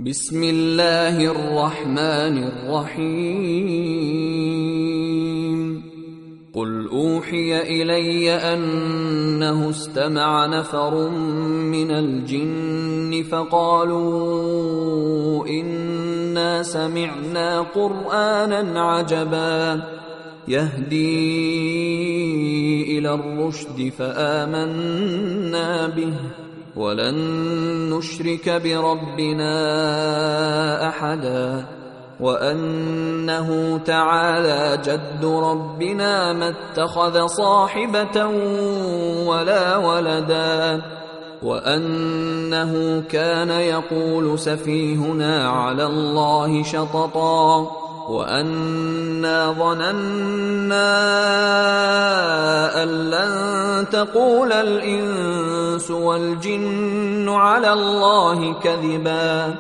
بسم الله الرحمن الرحيم قل أوحي إلي أنه استمع نفر من الجن فقالوا إنا سمعنا قرآنا عجبا يهدي إلى الرشد فآمنا به ولن نشرك بربنا أحدا وأنه تعالى جد ربنا ما اتخذ صاحبة ولا ولدا وأنه كان يقول سفيهنا على الله شططا وأنا ظننا أن لن تقول الإنس والجن على الله كذبا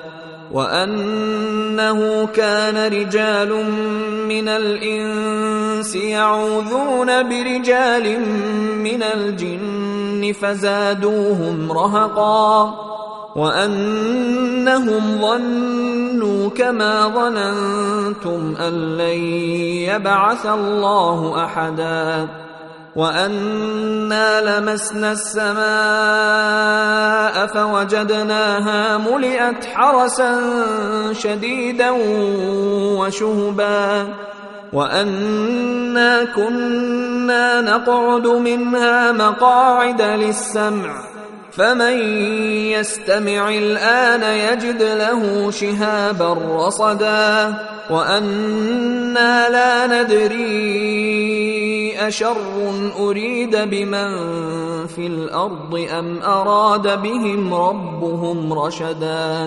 وأنه كان رجال من الإنس يعوذون برجال من الجن فزادوهم رهقا وأنهم ظنوا كما ظننتم أن لن يبعث الله أحدا وأنا لمسنا السماء فوجدناها ملئت حرسا شديدا وشهبا وأنا كنا نقعد منها مقاعد للسمع فمن يستمع الآن يجد له شهابا رصدا وأنا لا ندري أشر أريد بمن في الأرض أم أراد بهم ربهم رشدا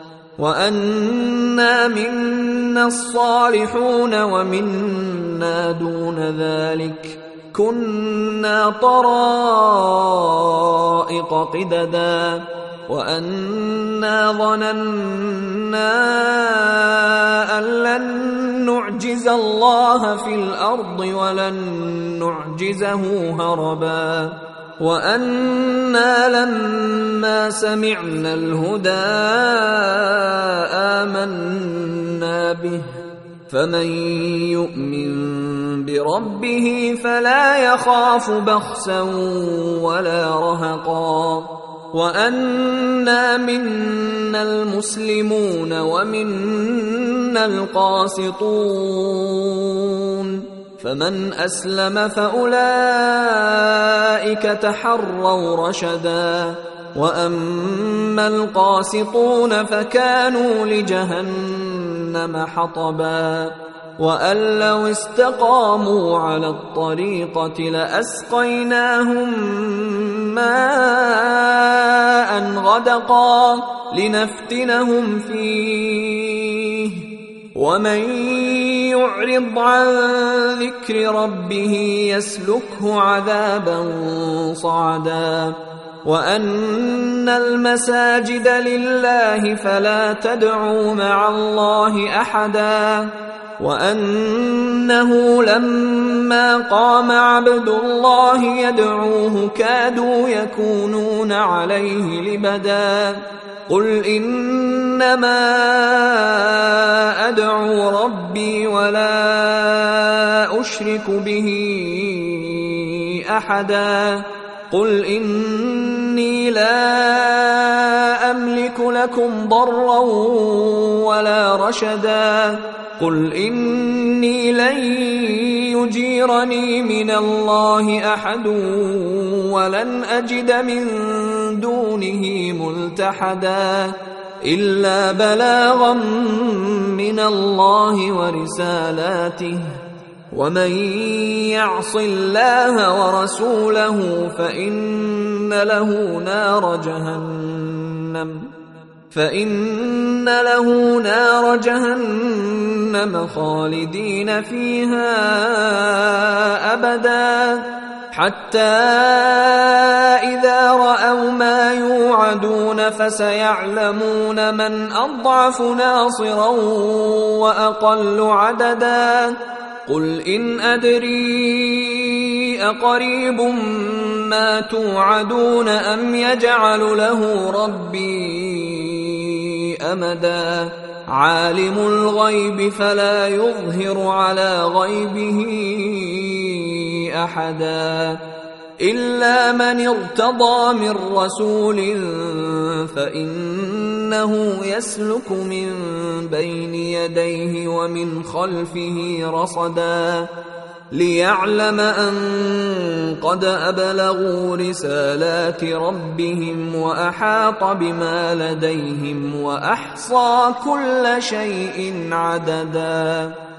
وأنا منا الصالحون ومنا دون ذلك كنا طرائق قددا وأنا ظننا أن لن نعجز الله في الأرض ولن نعجزه هربا وأنا لما سمعنا الهدى آمنا به فمن يؤمن بربه فلا يخاف بخسا ولا رهقا وأنا منا المسلمون ومنا القاسطون فمن أسلم فأولئك تحروا رشدا وأما القاسطون فكانوا لجهنم حطبا وأن لو استقاموا على الطريقة لأسقيناهم ماء غدقا لنفتنهم فيه ومن يعرض عن ذكر ربه يسلكه عذابا صعدا وأن المساجد لله فلا تدعوا مع الله أحدا وأنه لما قام عبد الله يدعوه كادوا يكونون عليه لبدا قل إنما أدعو ربي ولا أشرك به أحدا قل إني لا أملك لكم ضرا ولا رشدا قل إني لن يجيرني من الله أحد ولن أجد من دونه ملتحدا إلا بلاغا من الله ورسالاته ومن يعص الله ورسوله فإن له نار جهنم خالدين فيها أبدا حتى إذا رأوا ما يوعدون فسيعلمون من أضعف ناصرا وأقل عددا قل إن أدري أقريب ما توعدون أم يجعل له ربي أمدا عالم الغيب فلا يظهر على غيبه أحدا إلا من ارتضى من رسول فإنه يسلك من بين يديه ومن خلفه رصدا ليعلم أن قد أبلغوا رسالات ربهم وأحاط بما لديهم وأحصى كل شيء عددا